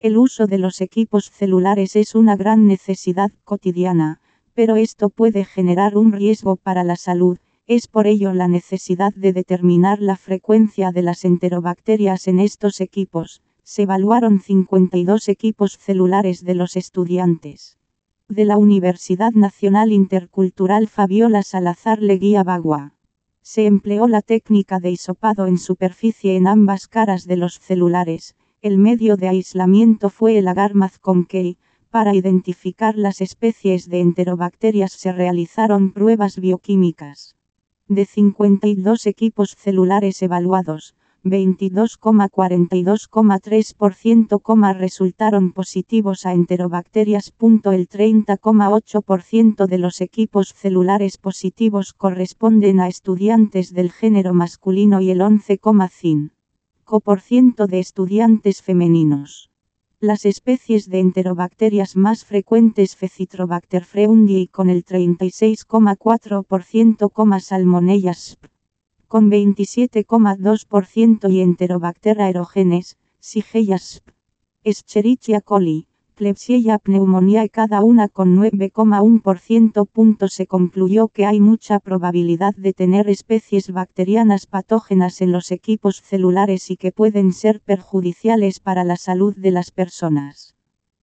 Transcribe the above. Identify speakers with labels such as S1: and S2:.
S1: El uso de los equipos celulares es una gran necesidad cotidiana, pero esto puede generar un riesgo para la salud. Es por ello la necesidad de determinar la frecuencia de las enterobacterias en estos equipos. Se evaluaron 52 equipos celulares de los estudiantes de la Universidad Nacional Intercultural Fabiola Salazar Leguía Bagua. Se empleó la técnica de hisopado en superficie en ambas caras de los celulares. El medio de aislamiento fue el agar-Maz-Concay. Para identificar las especies de enterobacterias se realizaron pruebas bioquímicas. De 52 equipos celulares evaluados, 22,42,3% resultaron positivos a enterobacterias. El 30,8% de los equipos celulares positivos corresponden a estudiantes del género masculino y el 11,5% de estudiantes femeninos. Las especies de enterobacterias más frecuentes Fecitrobacter freundii con el 36,4%, Salmonella sp. con 27,2% y Enterobacter aerogenes, Shigella sp. Escherichia coli, Klebsiella pneumoniae cada una con 9,1%. Se concluyó que hay mucha probabilidad de tener especies bacterianas patógenas en los equipos celulares y que pueden ser perjudiciales para la salud de las personas.